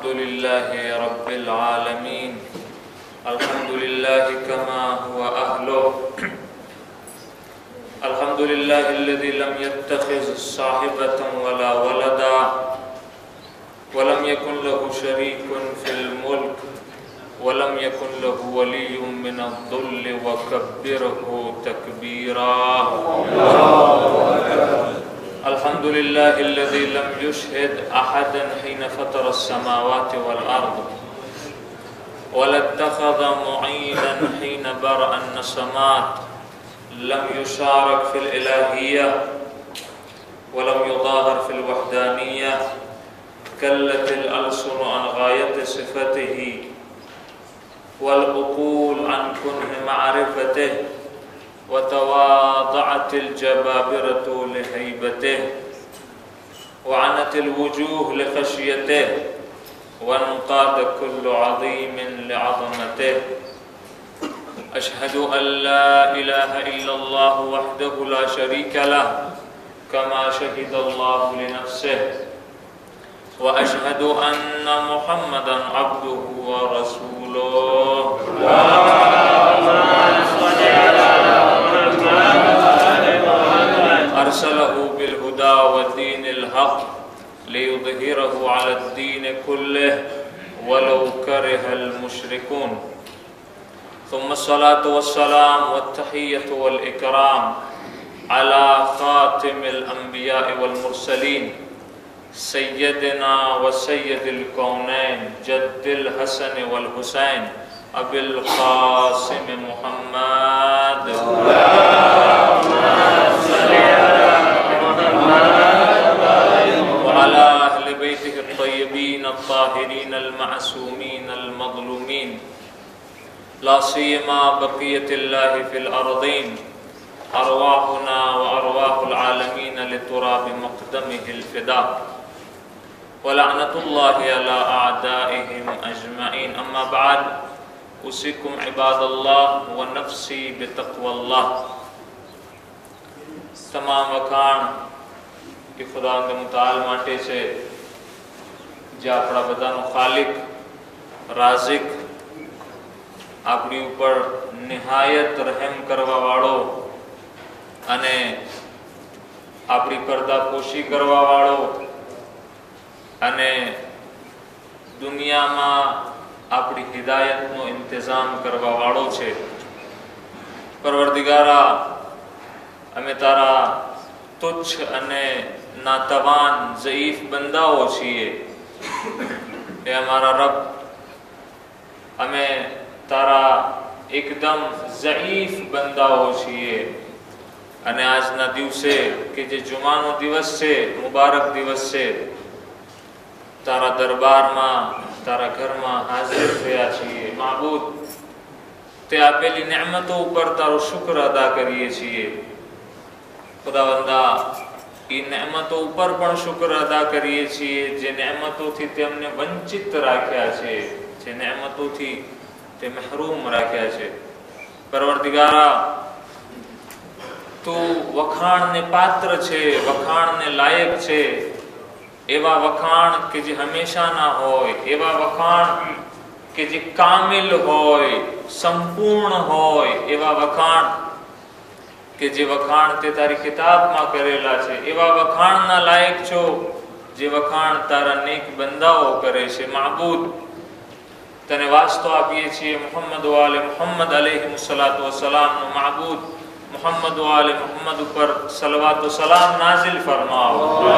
अल्हम्दुलिल्लाहि रब्बिल आलमीन अल्हम्दुलिल्लाहि कमा हुवा अहलुहु अल्हम्दुलिल्लाहिल्लज़ी लम यत्तखिज़ साहिबतन वला वलदा वलम यकुन लहु शरीकुन फिल मुल्क वलम यकुन लहु वलिय्युम मिनज़-ज़ुल्लि वकब्बिरहु तकबीरा। अल्हम्दुलिल्लाहिल्लज़ी लम युशहिद अहदन हिन फतरा अस्समावाति वल अर्द वलत्तखज़ मुईनन हिन बरअ अन्नसमात लम युशारक फिल इलाहिय्यह वलम युज़ाहिर फिल वहदानिय्यह कल्लतिल अलसुनु अन गायति सिफतिही वल उक़ूल अन कुन्हि मअरिफतिही वतवाज़अतिल जबाबिरतु लिहैबतिही वअनतिल वुजूह लिखश्यतिही वन्क़ाद कुल्लु अज़ीमिन लिअज़मतिही। अशहदु अल्ला इलाहा इल्लल्लाहु वहदहु ला शरीका लह कमा शहिदल्लाहु लिनफ्सिहि व अशहदु अन्ना मुहम्मदन अब्दुहु व रसूलुहु। अरसलहु बिल हुदा व दीनिल हक़ लियुज़हिरहु अलद्दीन कुल्लिहि वलौ करिहल मुशरिकून। सुम्मा अस्सलातु वस्सलाम वत्तहिय्यतु वल इकराम अला खातिमिल अंबिया वल मुरसलीन सय्यदिना व सय्यदिल कौनैन जद्दिल हसन वल हुसैन अबिल क़ासिम मुहम्मद व अला अहलि बैतिहि अत्तय्यबीन अत्ताहिरीन अल-मअसूमीन अल-मज़लूमीन ला सियमा बक़ियतिल्लाहि फिल अर्ज़ीन अरवाहुना व अरवाहुल आलमीन लितुराबि मक़दमिहिल फ़िदा व लअनतुल्लाहि अला अअदाइहिम अजमईन। अम्मा बाद उसिकुम इबादल्लाह व नफ्सी बितक़वल्लाह। तमाम वखाण कि खुदावंद मुताल माटे छे जे आपणा बधानो खालिक राज़िक આપણી ઉપર નિહાયત રહેમ કરવા વાળો અને આપણી પડદાપોશી કરવા વાળો અને દુનિયામાં આપણી હિદાયતનો ઇંતજામ કરવા વાળો છે। પરવરદિગારા, અમે તારા તુચ્છ અને નાતવાન ઝઈફ બંદાઓ છીએ। એ અમારા રબ, અમે तारा एकदम ज़ईफ बंदाओ छीए अने आजना दिवसे के जे जुमानो दिवस छे, मुबारक दिवस छे, तारा दरबार में तारा घर में हाजिर थया छीए। माबूद, ते आपेली नेमतों पर तारो शुक्र अदा करीए छीए। खुदावंदा, ई नेमतों पर पण शुक्र अदा करीए छीए जे नेमतों थी तेमने वंचित राख्या छे, जे नेमतों थी ते महरूम राख्या छे। परवरदिगारा, तू वखाण ने पात्र छे, वखाण ने लायक छे। एवा वखाण के जे हमेशा ना होय, एवा वखाण के जे कामिल होय, संपूर्ण होय, एवा वखाण के जे वखाण ते तारी किताब में करेला छे। एवा वखाण ना लायक छो जे वखाण तारा नेक बंदाओ करे छे। माबूद, तने वास्तो आपीए छीए मुहम्मद व आले मुहम्मद अलैहिस्सलातु वस्सलाम नो। माबूद, मुहम्मद व आले मुहम्मद पर सलवात व सलाम नाजिल फरमाओ।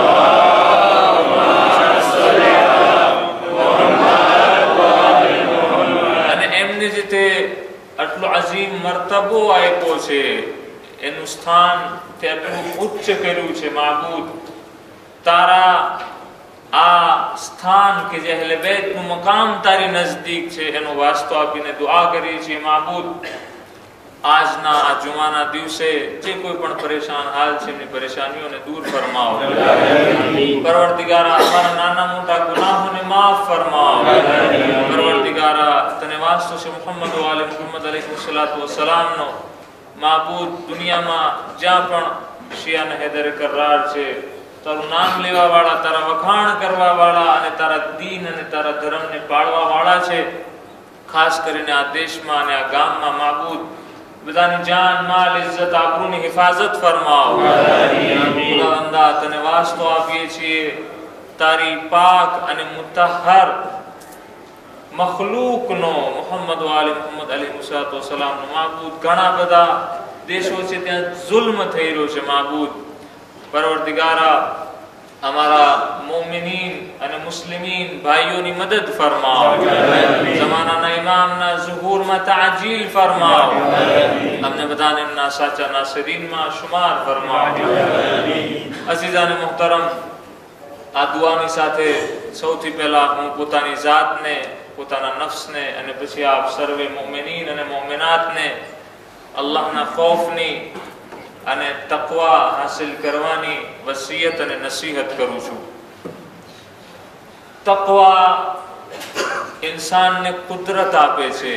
अने एमने जेते आटलो अजीम मर्तबो आप्यो छे, एनु स्थान ते आटલું ઉચ્ચ કર્યું છે। माबूद, तारा आ स्थान के जे अहले बैत नु मकाम तारी नजदीक छे, एनो वास्तो आपीने दुआ करीए छीए। माबूद, आजना आ जुमाना दिवसे जे कोई पण परेशान हाल छे, एमनी परेशानीओने दूर फरमाओ। परवरदिगारा, अमारा नाना मोटा गुनाहोने माफ फरमाओ। परवरदिगारा, तने वास्तो छे मुहम्मद व आले मुहम्मद अलैहिस्सलातु वस्सलाम नो। माबूद, दुनिया में ज्यां पण शियाने हैदर करार छे, તારું નામ લેવા વાળા, તારા વખાણ કરવા વાળા અને તારા દીન અને તારા ધર્મને પાળવા વાળા છે. ખાસ કરીને આ દેશમાં અને આ ગામમાં માબૂદ બધાની જાન, માલ, ઇજ્જત, આબરૂની હિફાજત ફરમાવ. ખુદાવંદા તને વાસ્તો આપીએ છીએ તારી પાક અને મુતહર મખલૂકનો, મુહમ્મદ વાલે મુહમ્મદ અલૈહિસ્સલાતુ વસ્સલામનો માબૂદ ઘણા બધા દેશો છે ત્યાં જુલ્મ થઈ રહ્યો છે. માબૂદ પરવરદિગારા અમારા મોમિનીન અને મુસ્લિમીન ભાઈઓની મદદ ફરમાવ. જમાનાના ઇમામના ઝુહૂરમાં તાજીલ ફરમાવ. અમને બધાને એમના સાચા નાસિરીનમાં શુમાર ફરમાવ. અઝીઝાને મુહતરમ, આ દુઆની સાથે સૌથી પહેલા હું પોતાની જાતને, પોતાના નફ્સને અને પછી આપ સર્વે મોમિનીન અને મોમિનાતને અલ્લાહના ખૌફની અને તકવા હાસિલ કરવાની વસિયત અને નસીહત કરું છું. તકવા ઇન્સાનને કુદરત આપે છે.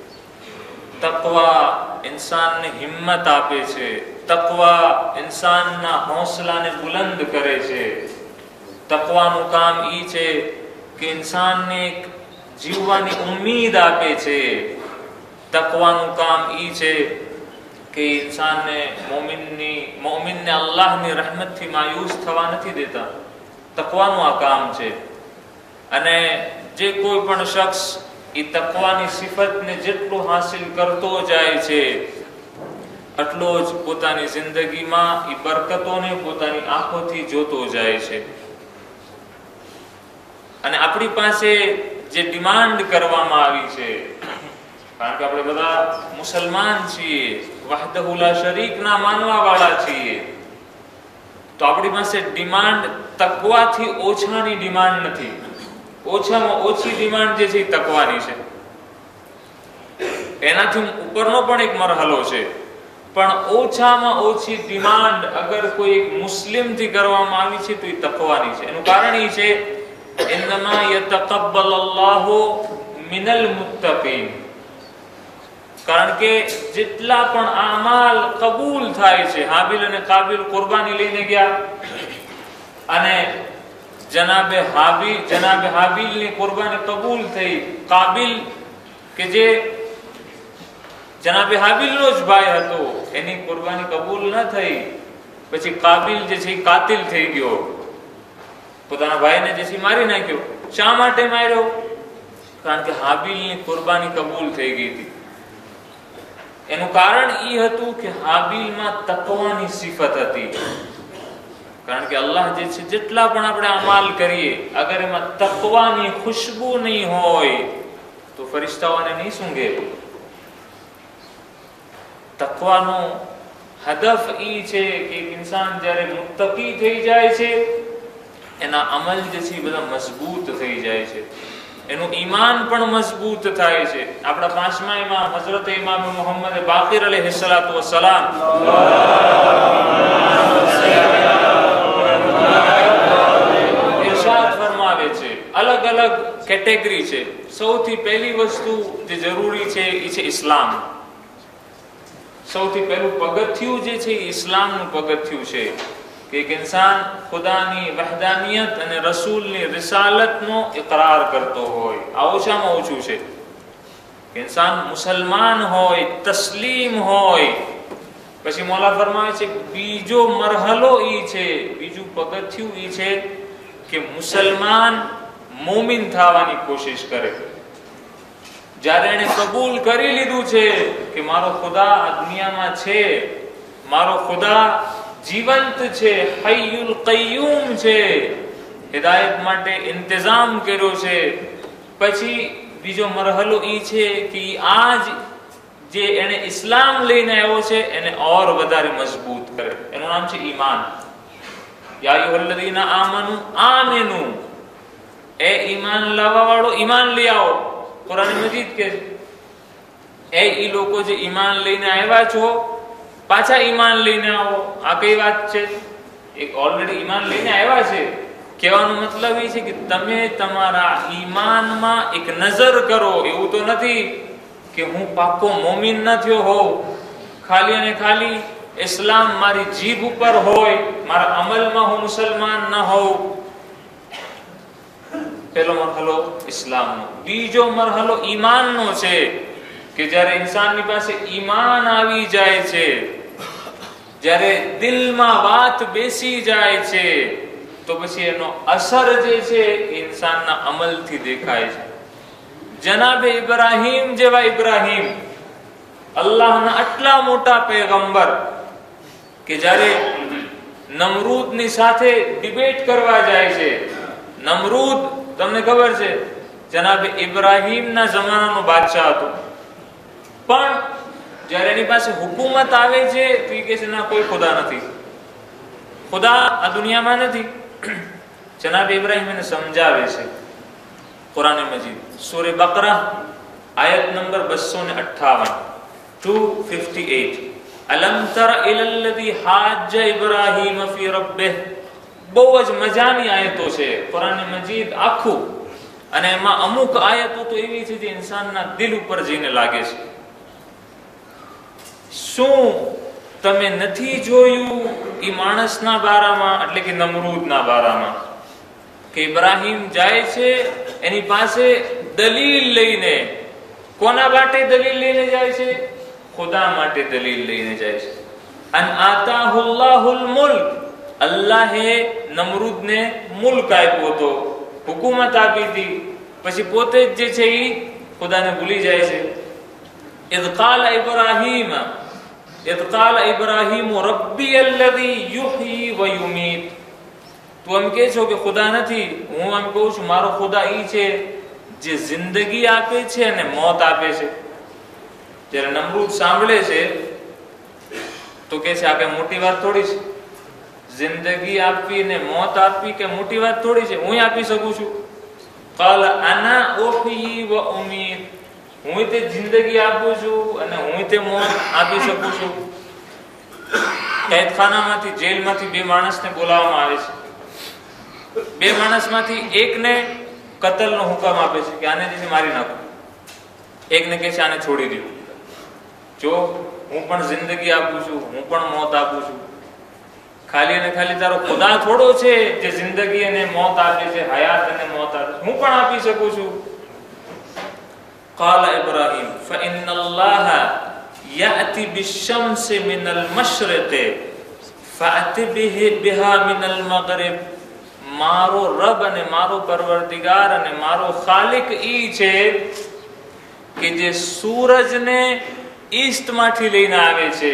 તકવા ઇન્સાનને હિંમત આપે છે. તકવા ઇન્સાનના હોંસલાને બુલંદ કરે છે. તકવાનું કામ ઈ છે કે ઇન્સાનને એક જીવવાની ઉમ્મીદ આપે છે. તકવાનું કામ ઈ છે કે ઇન્સાનને મોમિનને અલ્લાહની રહેમતથી માયુસ થવા નથી દેતા. તકવાનું આ કામ છે. અને જે કોઈ પણ શખ્સ એ તકવાની સિફતને જેટલું હાસિલ કરતો જાય છે એટલો જ પોતાની જિંદગીમાં એ બરકતોને પોતાની આંખોથી જોતો જાય છે. અને આપણી પાસે જે ડિમાન્ડ કરવામાં આવી છે, કારણ કે આપણે બધા મુસલમાન છીએ, વહદહુ લા શરીક ના માનવા વાળા છીએ, તો આપણી પાસે ડિમાન્ડ તકવાથી ઓછાની ડિમાન્ડ નથી. ઓછામાં ઓછી ડિમાન્ડ જે છે તકવાની છે. એનાથી ઉપરનો પણ એક મરહલો છે, પણ ઓછામાં ઓછી ડિમાન્ડ અગર કોઈ એક મુસ્લિમથી કરવામાં આવી છે તો એ તકવાની છે. એનું કારણ એ છે ઇન્નમા યતકબ્બલ અલ્લાહુ મિનલ મુત્તકીન. કારણ કે જેટલા પણ આમાલ કબૂલ થાય છે, હાબિલ અને કાબિલ કુરબાની લઈને ગયા અને જનાબે હાબિલની કુરબાની કબૂલ થઈ. કાબિલ કે જે જનાબે હાબિલનો જ ભાઈ હતો એની કુરબાની કબૂલ ન થઈ. પછી કાબિલ જે છે કાતિલ થઈ ગયો, પોતાના ભાઈને જે છે મારી નાખ્યો. શા માટે માર્યો? કારણ કે હાબિલની કુરબાની કબૂલ થઈ ગઈ હતી. એનું કારણ એ હતું કે હાબિલમાં તકવાની સિફત હતી. કારણ કે અલ્લાહ જે છે જેટલા પણ આપણે અમાલ કરીએ, અગર એમાં તકવાની ખુશ્બુ નહીં હોય તો ફરિશ્તાઓને નહીં સૂંઘે. તકવાનો હદફ એ છે કે ઇન્સાન જ્યારે મુત્તકી થઈ જાય છે એના અમલ જે છે બધા મજબૂત થઈ જાય છે, એનું ઈમાન પણ મજબૂત થાય છે. આપણા પાંચમા ઇમામ હઝરત ઇમામ મુહમ્મદ બાકિર અલૈહિસ્સલાતુ વસ્સલામ ઇરશાદ ફરમાવે છે, અલગ અલગ કેટેગરી છે. સૌથી પહેલી વસ્તુ જે જરૂરી છે એ છે ઇસ્લામ. સૌથી પહેલું પગથિયું જે છે એ ઇસ્લામનું પગથિયું છે કે એક ઇન્સાન ખુદાની વહદાનિયત અને રસૂલની રિસાલતનો ઇકરાર કરતો હોય. આ ઓછામાં ઓછું છે. ઇન્સાન મુસલમાન હોય, તસ્લીમ હોય. પછી મૌલા ફરમાવે છે બીજો મરહલો ઈ છે, બીજું પગથિયું ઈ છે કે મુસલમાન મોમિન થવાની કોશિશ કરે. જ્યારે એને કબૂલ કરી લીધું છે કે મારો ખુદા આ દુનિયામાં છે, મારો ખુદા જીવંત છે, હૈયુલ કય્યુમ છે, હિદાયત માટે ઇંતજામ કર્યો છે, પછી બીજો મરહલો ઈ છે કે આજ જે એને ઇસ્લામ લઈને આવ્યો છે એને ઓર વધારે મજબૂત કરે. એનું નામ છે ઈમાન. યા અય્યુહલ્લઝીના આમનુ આમિનુ, એ ઈમાન લાવવા વાળો ઈમાન લઈ આવો. કુરાન મજીદ કે એ ઈ લોકો જે ઈમાન લઈને આવ્યા છો પાછા ઈમાન લઈને આવો. આ કઈ વાત છે? એક ઓલરેડી ઈમાન લઈને આવ્યા છે, કહેવાનો મતલબ એ છે કે તમે તમારા ઈમાનમાં એક નજર કરો. એવું તો નથી કે હું પાક્કો મોમિન ન થયો હોઉં, ખાલી અને ખાલી ઇસ્લામ મારી જીભ ઉપર હોય, મારા અમલમાં હું મુસલમાન ન હોઉં. પહેલો મરહલો ઇસ્લામનો. બીજો મરહલો ઈમાનનો છે કે જ્યારે ઇન્સાનની પાસે ઈમાન આવી જાય છે, જ્યારે દિલમાં વાત બેસી જાય છે, તો પછી એનો અસર જે છે ઇન્સાનના અમલથી દેખાય છે. જનાબે ઇબ્રાહીમ જેવા ઇબ્રાહીમ, અલ્લાહના આટલા મોટા પૈગંબર, કે જ્યારે નમરૂદની સાથે ડિબેટ કરવા જાય છે. નમરૂદ તમને ખબર છે જનાબે ઇબ્રાહીમના જમાનાનો બાદશાહ હતો, પણ જ્યારે એની પાસે હુકુમત આવે છે તો એ કહે છે ના, કોઈ ખુદા નથી, ખુદા આ દુનિયામાં નથી. જનાબે ઇબ્રાહીમ એને સમજાવે છે. કુરાન મજીદ સૂરે બકરા આયત નંબર 258 258, અલમ તર ઇલલ લઝી હાજ્જ ઇબ્રાહીમ ફી રબ્બિહ. બહુ જ મજાની આયતો છે કુરાન મજીદ આખું, અને એમાં અમુક આયતો તો એવી છે જે ઇન્સાનના દિલ ઉપર જઈને લાગે છે. શું તમે નથી જોયું એ માણસના બારામાં, એટલે કે નમરૂદના બારામાં, કે ઇબ્રાહીમ જાય છે એની પાસે દલીલ લઈને. કોના માટે દલીલ લઈને જાય છે? ખુદા માટે દલીલ લઈને જાય છે. અન આતાહુલ્લાહુલ મુલ્ક, અલ્લાહે નમરૂદને મુલ્ક આપ્યો હતો, હુકુમત આપી હતી, પછી પોતે જ જે છે એ ખુદાને ભૂલી જાય છે. ઇઝ કાલા ઇબ્રાહીમ રબ્બી અલ્લઝી યુહયી વ યુમીત. તું એમ કહે છો કે ખુદા નથી, હું એમ કહું છું મારો ખુદા ઈ છે જે જિંદગી આપે છે અને મોત આપે છે. જ્યારે નમરૂદ સાંભળે છે તો કહે છે આ કઈ મોટી વાત થોડી છે? જિંદગી આપવી ને મોત આપવી કે મોટી વાત થોડી છે? હું આપી શકું છું. કાલ અના ઉહયી વ ઉમીત, હું તે જિંદગી આપું છું અને હું તે મોત આપી શકું છું. કેદખાનામાંથી, જેલમાંથી બે માણસને બોલાવવામાં આવે છે. બે માણસમાંથી એકને કતલનો હુકમ આપે છે કે આને જે મારી નાખો, એકને કહે છે આને છોડી દો. જો હું પણ જિંદગી આપું છું, હું પણ મોત આપું છું. ખાલી અને ખાલી તારો ખુદા થોડો છે જે જિંદગી અને મોત આપે છે, હયાત અને મોત આપે છે, હું પણ આપી શકું છું. قال ابراهيم فإن الله يأتي بالشمس من المشرق فأت بها من المغرب. મારો રબ અને મારો પરવરદિગાર અને મારો ખાલિક ઈ છે કે જે સૂરજને ઈસ્ટ માંથી લઈને આવે છે,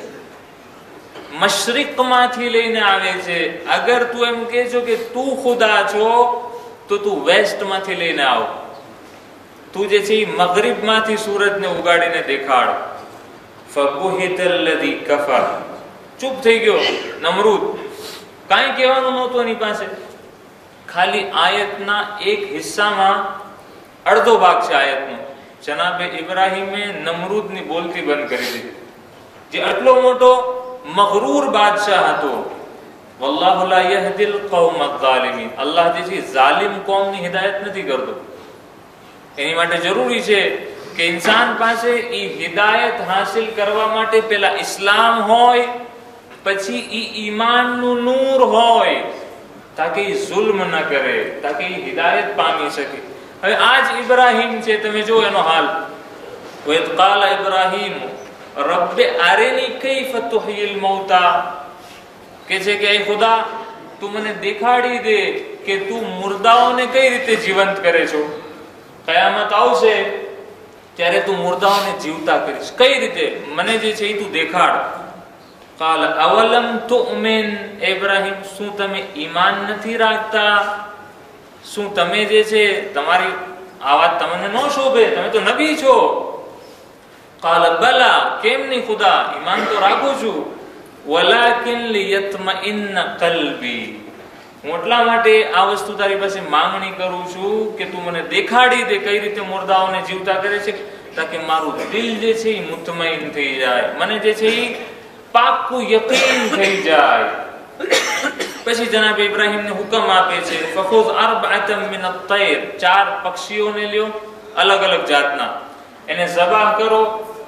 મશરિક માંથી લઈને આવે છે. અગર તું એમ કહે છો કે તું ખુદા છો તો તું વેસ્ટ માંથી લઈને આવ. તું જે છે મગરિબ માંથી સૂરજને ઉગાડીને દેખાડ. ફબુહિત અલ્લઝી કફર. ચૂપ થઈ ગયો નમરૂદ, કાંઈ કહેવાનું નહોતું એની પાસે. ખાલી આયતના એક હિસ્સામાં અડધો ભાગ છે આયતનો. જનાબે ઇબ્રાહીમે નમરૂદની બોલતી બંધ કરી દીધી. જે આટલો મોટો મગરૂર બાદશાહ હતો. વલ્લાહુ લા યહદિલ કૌમ અઝ્ઝાલિમીન. અલ્લાહ જે છે ઝાલિમ કોમની હિદાયત નથી કરતો. એની માટે જરૂરી છે કે ઇન્સાન પાસે એ હિદાયત હાસિલ કરવા માટે પહેલા ઇસ્લામ હોય, પછી ઈ ઈમાનનું નૂર હોય, તાકી જુલ્મ ન કરે, તાકી હિદાયત પામી શકે. હવે આજ ઇબ્રાહીમ છે, તમે જો એનો હાલ. વઇઝ કાલા ઇબ્રાહીમ રબ્બે અરિની કૈફ તુહયિલ મૌતા. કે છે કે એ ખુદા તું મને દેખાડી દે કે તું મુર્દાઓને કઈ રીતે જીવંત કરે છો. કયામત આવશે ત્યારે તું મુર્દાઓને જીવતા કરીશ, કઈ રીતે મને જે છે એ તું દેખાડ. કાલ અવલમ તુમિન. ઇબ્રાહીમ, શું તમે ઈમાન નથી રાખતા? શું તમે જે છે તમારી આ વાત તમને ન શોભે? તમે તો નબી છો. કાલ બલા, કેમ નહીં ખુદા, ઈમાન તો રાખું છું. વલાકિન લિયતમઇન્ન કલ્બી. હું એટલા માટે આ વસ્તુ તારી પાસે માંગણી કરું છું કે તું મને દેખાડી દે કઈ રીતે મુર્દાઓને જીવતા કરે છે, તાકે મારું દિલ જે છે એ મુતમઈન થઈ જાય, મને જે છે એ પાક્કું યકીન થઈ જાય. પછી જનાબ ઇબ્રાહીમને હુકમ આપે છે ફખુઝ અરબઅતમ મિન અત-તૈર. 4 પક્ષીઓને લ્યો, અલગ અલગ જાતના, એને ઝબાહ કરો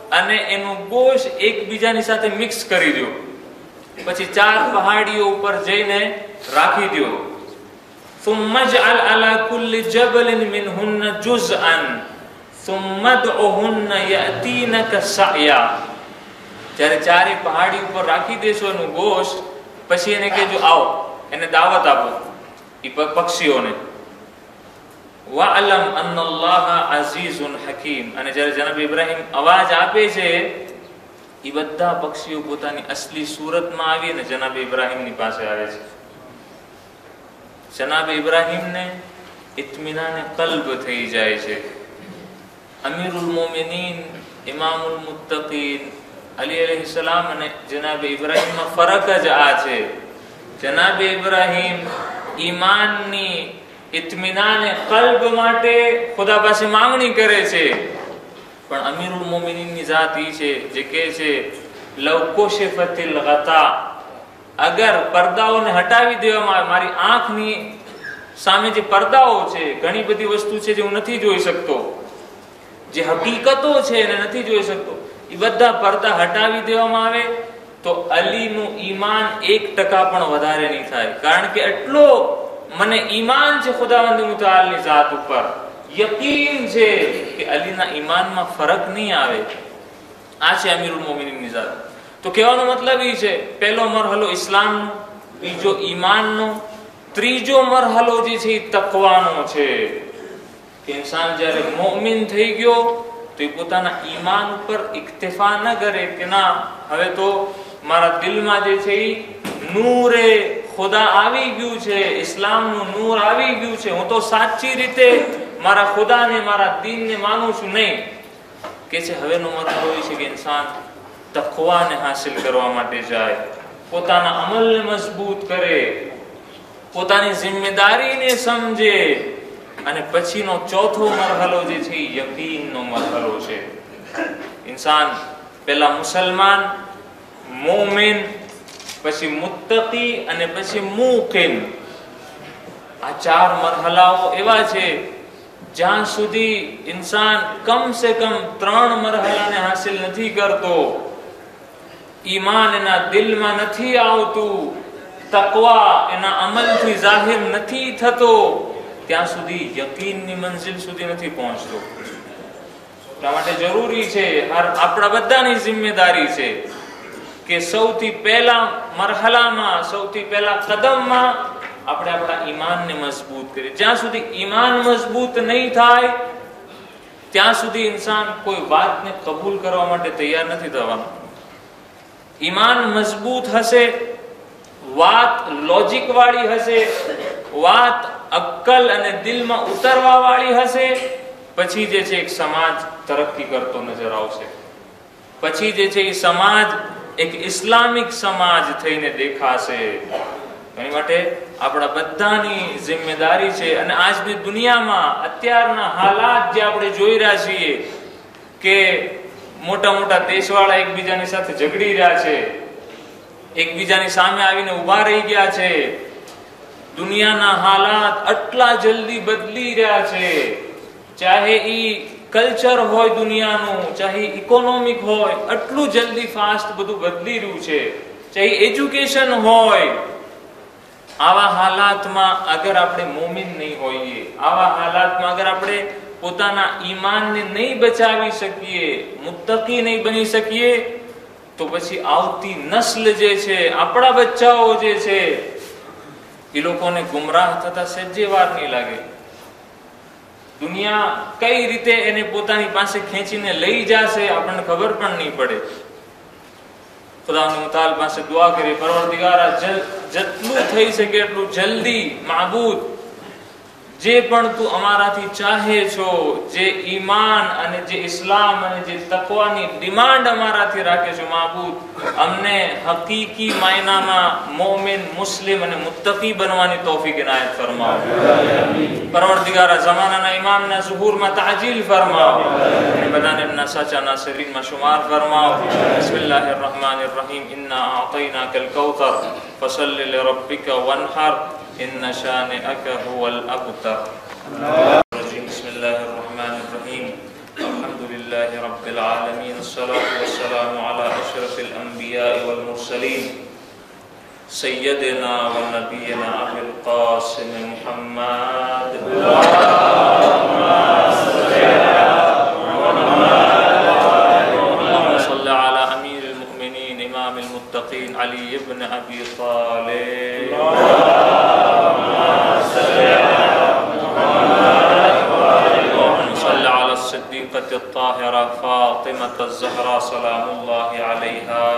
અને એનું ગોશ એકબીજાની સાથે મિક્સ કરી દો, પછી 4 પહાડીઓ ઉપર જઈને રાખી દો. ثم اجعل على كل جبل منهن جزءا ثم ادعهن يأتينك سعيا. જ્યારે 4 પહાડી ઉપર રાખી દેશો એનું ગોશ્ત, પછી એને કહેજો આવો, એને દાવત આપો એ પક્ષીઓને. વઅલમ અન્ન અલ્લાહ અઝીઝુન હકીમ. અને જ્યારે જનાબ ઇબ્રાહીમ અવાજ આપે છે એ બધા પક્ષીઓ પોતાની અસલી સુરતમાં આવીને જનાબ ઇબ્રાહીમની પાસે આવે છે. જનાબ ઇબ્રાહીમને ઇત્મીનાને કલ્બ થઈ જાય છે. અમીરુલ મોમિનીન, ઇમામુલ મુત્તકીન અલી અલૈહિસ્સલામ અને જનાબ ઇબ્રાહીમમાં ફરક જ આ છે. જનાબ ઇબ્રાહીમ ઈમાનની ઇત્મીનાને કલ્બ માટે ખુદા પાસે માંગણી કરે છે, પણ અમીરુલ મોમિનીનની જાત એ છે જે કહે છે લવ કુશિફતિલ ગતા, અગર પડદાઓને હટાવી દેવામાં આવે, મારી આંખની સામે જે પડદાઓ છે, ઘણી બધી વસ્તુ છે જે હું નથી જોઈ શકતો, જે હકીકતો છે એને નથી જોઈ શકતો, એ બધા પડદા હટાવી દેવામાં આવે તો અલીનું ઈમાન 1% પણ વધારે નહીં થાય. કારણ કે એટલો મને ઈમાન છે ખુદાવંદ મુતઆલની જાત ઉપર, યકીન છે કે અલીના ઈમાનમાં ફરક નહીં આવે. આ છે અમીરુલ મોમિનીનની જાત. તો કહેવાનો મતલબ એ છે, પહેલો મરહલો ઇસ્લામનો, બીજો ઈમાનનો, ત્રીજો મરહલો જે છે એ તકવાનો છે. કે ઇન્સાન જ્યારે મોમિન થઈ ગયો તો એ પોતાના ઈમાન ઉપર ઇક્તિફા ન કરે કે ના હવે તો મારા દિલમાં જે છે એ નૂરે ખુદા આવી ગયું છે, ઇસ્લામનું નૂર આવી ગયું છે, હું તો સાચી રીતે મારા ખુદાને, મારા દીનને માનું છું. નહીં, કે છે હવેનો મરહલો એ છે કે ઇન્સાન તકવાને હાસિલ કરવા માટે જાય, પોતાના અમલને મજબૂત કરે, પોતાની જિમ્મેદારીને સમજે, અને પછીનો ચોથો મરહલો જે છે એ યકીનનો મરહલો છે. ઇન્સાન પહેલા મુસલમાન, મોમિન, પછી મુત્તકી અને પછી મૂકિન. આ 4 મરહલાઓ એવા છે જ્યાં સુધી ઇન્સાન કમ સે કમ 3 મરહલાને હાસિલ નથી કરતો, ઈમાન એના દિલમાં નથી આવતું, તકવા એના અમલથી જાહેર નથી થતો, ત્યાં સુધી યકીનની મંઝિલ સુધી નથી પહોંચતો. એટલા માટે જરૂરી છે, આપણા બધાની જિમ્મેદારી છે કે સૌથી પહેલા મરહલામાં, સૌથી પહેલા કદમમાં આપણે આપણા ઈમાનને મજબૂત કરીએ. જ્યાં સુધી ઈમાન મજબૂત નહીં થાય ત્યાં સુધી ઇન્સાન કોઈ વાતને કબૂલ કરવા માટે તૈયાર નથી થવાનો. ઈમાન મજબૂત હશે, વાત લોજિક વાળી હશે, વાત અક્કલ અને દિલમાં ઉતરવા વાળી હશે, પછી જે છે એક સમાજ તરક્કી કરતો નજર આવશે. પછી જે છે એ સમાજ એક ઇસ્લામિક સમાજ થઈને દેખાશે. એની માટે આપણા બધાની જિમ્મેદારી છે. અને આજની દુનિયામાં અત્યારના હાલાત જે આપણે જોઈ રહ્યા છીએ કે મોટા મોટા દેશવાળા એકબીજાની સાથે ઝઘડી રહ્યા છે, એકબીજાની સામે આવીને ઉભા રહી ગયા છે, દુનિયાના હાલાત આટલા જલ્દી બદલી રહ્યા છે, ચાહે ઈ કલ્ચર હોય દુનિયાનું, ચાહે ઇકોનોમિક હોય, આટલું જલ્દી ફાસ્ટ બધું બદલી રહ્યું છે, ચાહે એજ્યુકેશન હોય. આવા હાલાતમાં અગર આપણે મોમિન નહીં હોઈએ, આવા હાલાતમાં અગર આપણે પોતાના ઈમાનને નહીં બચાવી શકીએ, મુત્તકી નહીં બની શકીએ, તો પછી આવતી નસ્લ જે છે, આપણા બચ્ચાઓ જે છે, એ લોકોને ગુમરાહ થતા સહેજે વાર નહીં લાગે. દુનિયા કઈ રીતે એને પોતાની પાસે ખેંચીને લઈ જશે આપણને ખબર પણ નહીં પડે. ખુદાની મુતાલ પાસે દુઆ કરી, પરવરદિગારા જેટલું થઈ શકે એટલું જલ્દી માબૂદ જે પણ તું અમારાથી ચાહે છો, જે ઈમાન અને જે ઇસ્લામ અને જે તકવાની ડિમાન્ડ અમારાથી રાખે છો માબૂદ, અમને હકીકી માયનામાં મોમિન, મુસ્લિમ અને મુત્તકી બનવાની તૌફીક ઇનાયત ફરમાવો. પરવરદિગારા જમાનાના ઇમામના ઝુહૂરમાં તાજીલ ફરમાવો અને બધાને એમના સાચા નાસરીનમાં શુમાર ફરમાવો. બિસ્મિલ્લાહિર રહમાનિર રહીમ. ઇન્ના અઅતૈનાકલ કૌસર ફસલ્લિ લિરબ્બિકા વન્હર إن شانئك هو الأبتر. بسم الله الرحمن الرحيم. الحمد لله رب العالمين. الصلاة الأنبياء والمرسلين سيدنا ونبينا أبي القاسم محمد اللهم صل على أمير المؤمنين إمام المتقين علي بن أبي طالب اللهم صل على الصديقة الطاهرة فاطمة الزهراء سلام الله عليها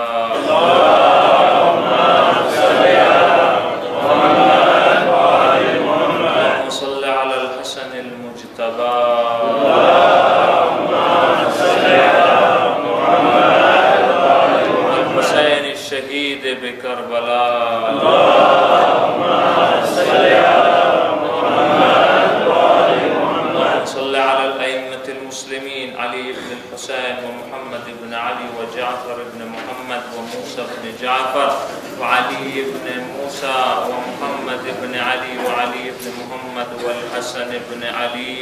اللهم صل على الحسن المجتبى والحسين الشهيد بكربلاء اللهم صل على الأئمة المسلمين علي بن الحسين ومحمد بن علي وجعفر بن محمد وموسى بن جعفر وعلي بن موسى ومحمد بن علي وعلي بن محمد والحسن بن علي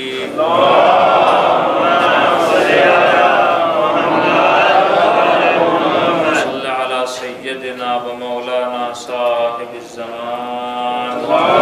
صل على سيدنا ومولانا صاحب الزمان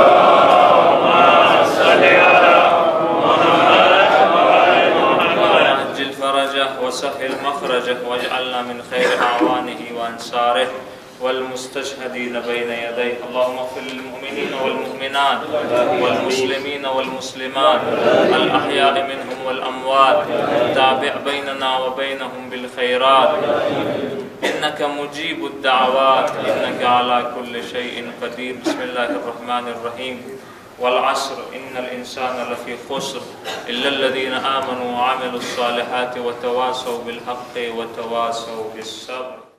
وعجل فرجه وسهل مخرجه واجعلنا من خير أعوانه وأنصاره والمستشهدين بين يديه. اللهم اغفر للمؤمنين والمؤمنات والمسلمين والمسلمات الأحياء منهم والأموات تابع بيننا وبينهم بالخيرات إنك مجيب الدعوات إنك على كل شيء قدير. بسم الله الرحمن الرحيم. والعصر إن الإنسان لفي خسر إلا الذين آمنوا وعملوا الصالحات وتواصوا بالحق وتواصوا بالصبر.